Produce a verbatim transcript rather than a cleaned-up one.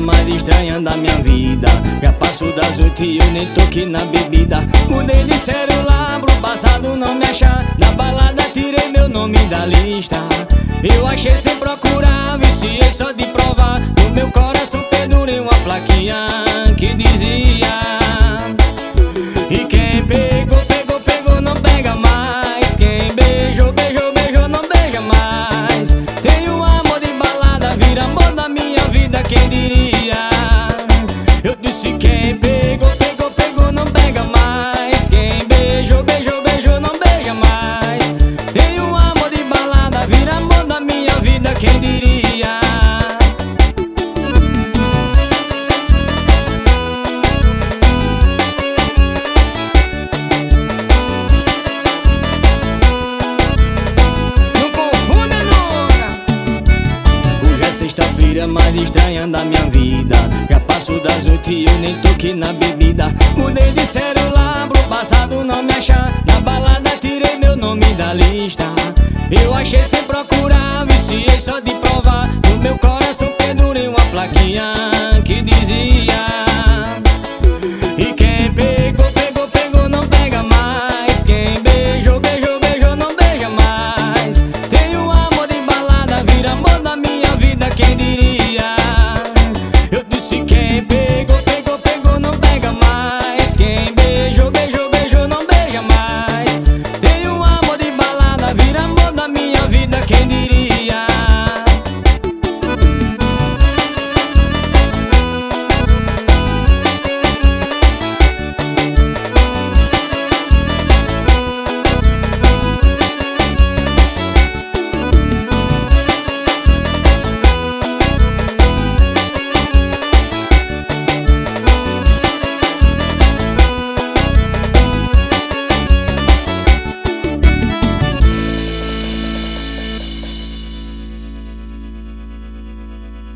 mais estranha da minha vida. Já passo das oito e eu nem toquei na bebida. Mudei de celular pro passado não me achar. Na balada tirei meu nome da lista. Eu achei sem procurar, viciei só de provar. No meu coração pendurei uma plaquinha que dizia: e quem pegou, pegou, pegou, não pega mais. Quem beijou, beijou, beijou, não beija mais. Tenho um amor de balada, vira amor da minha vida, quem diria? Eu disse: quem pegou, pegou, pegou, não pega mais. Quem beijou, beijou, beijou, não beija mais. Tenho um amor de balada, vira amor da minha vida, quem diria? Sexta-feira mais estranha da minha vida. Já passo das oito e eu nem toquei na bebida. Mudei de celular pro passado não me achar. Na balada tirei meu nome da lista. Eu achei sem procurar, viciei só de provar. No meu coração pendurei uma plaquinha que dizia: